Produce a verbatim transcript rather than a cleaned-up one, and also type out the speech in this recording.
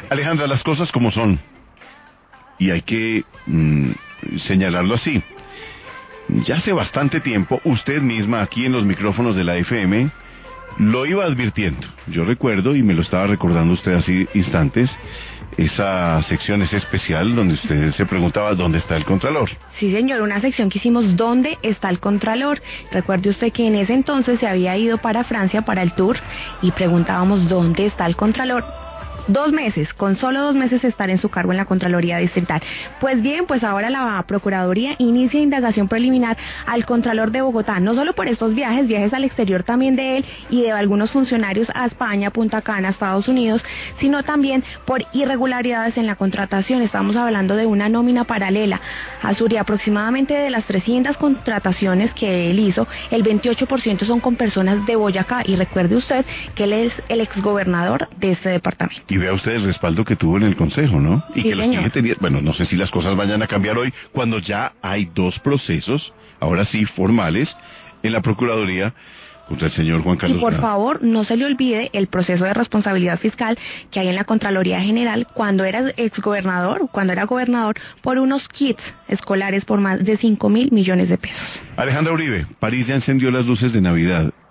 Alejandra, las cosas como son, y hay que mm, señalarlo así. Ya hace bastante tiempo, usted misma aquí en los micrófonos de la F M lo iba advirtiendo. Yo recuerdo, y me lo estaba recordando usted hace instantes, esa sección, ese especial donde usted se preguntaba dónde está el Contralor. Sí, señor, una sección que hicimos, ¿dónde está el Contralor? Recuerde usted que en ese entonces se había ido para Francia para el tour y preguntábamos ¿dónde está el Contralor? Dos meses, con solo dos meses de estar en su cargo en la Contraloría Distrital. Pues bien, pues ahora la Procuraduría inicia indagación preliminar al Contralor de Bogotá, no solo por estos viajes, viajes al exterior también de él y de algunos funcionarios a España, Punta Cana, Estados Unidos, sino también por irregularidades en la contratación. Estamos hablando de una nómina paralela. Azuri, aproximadamente de las trescientas contrataciones que él hizo, el veintiocho por ciento son con personas de Boyacá, y recuerde usted que él es el exgobernador de este departamento. Y vea usted el respaldo que tuvo en el Consejo, ¿no? Y sí, que los señor. tiene tenido. Bueno, no sé si las cosas vayan a cambiar hoy, cuando ya hay dos procesos, ahora sí, formales, en la Procuraduría contra el señor Juan Carlos Y por Granados. favor, no se le olvide el proceso de responsabilidad fiscal que hay en la Contraloría General cuando era exgobernador, cuando era gobernador, por unos kits escolares por más de cinco mil millones de pesos. Alejandra Uribe, París ya encendió las luces de Navidad.